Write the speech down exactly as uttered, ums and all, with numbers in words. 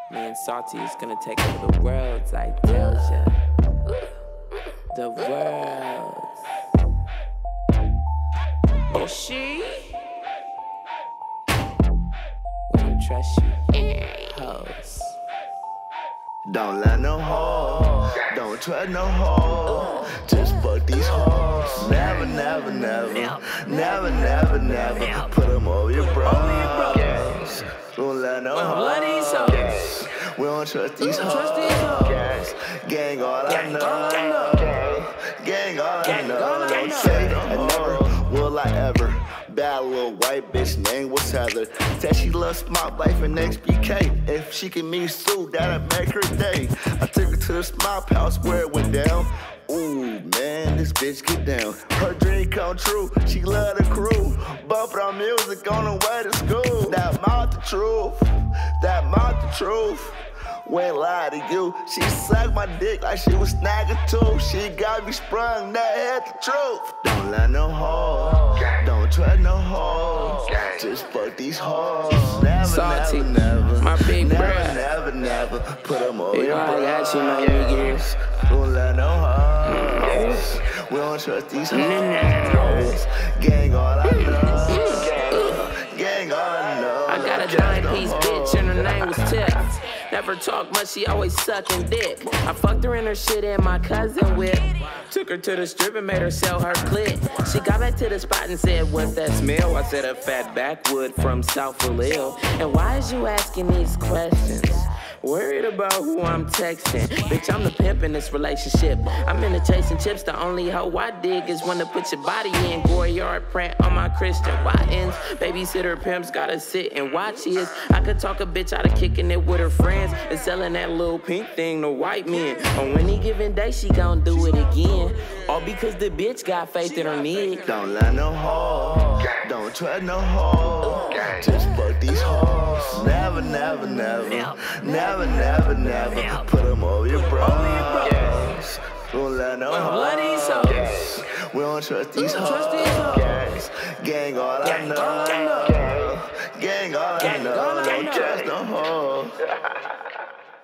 Me and Salty is gonna take over the world, I tell ya. The world. And she? We don't trust you, hoes. Don't let no hoe, don't trust no hoe. Just fuck these hoes. Never, never, never, never, never, never put them over your bros. Don't let no hoes. We don't trust these hoes. Gang all I know. Gang all I know. Don't say I never will I ever. Bad little white bitch named was Heather. Said she loves Smart Life and X B K. If she can meet Sue, that'd make her day. I took her to the Smart House where it went down. Ooh, man, this bitch get down. Her dream come true, she love the crew. Bumpin' our music on the way to school. That mouth the truth, that mouth the truth. Won't lie to you, she sucked my dick like she was snagging too. She got me sprung, that had the truth. Don't let no hoe, don't trust no hoe. Just fuck these hoes. Never, Salty, never, never, my big never, bruh. never, never put them over You your know I got you, my bros. Don't let no hoes. We don't trust these hoes. Gang all I know. Gang all I know. I got a giant piece bitch and her name was Tip. Never talk much, she always sucking dick. I fucked her in her shit and my cousin whip. Took her to the strip and made her sell her clit. She got back to the spot and said, what's that smell? I said, a fat backwood from South Vallejo. And why is you asking these questions? Worried about who I'm texting. Bitch, I'm the pimp in this relationship. I'm into chasing chips. The only hoe I dig is one to put your body in. Goyard print on my Christian Watkins. Babysitter pimps gotta sit and watch his. I could talk a bitch out of kicking it with her friends and selling that little pink thing to white men. On any given day, she gon' do it again. All because the bitch got faith in her nig. Don't let no hoe, don't trust no hoe. Just fuck these hoes. Never, never, never, never, never, never put them over your bros. Don't let no hoes. We don't trust these hoes. Gang all I know. Gang all I know. Don't trust no hoes.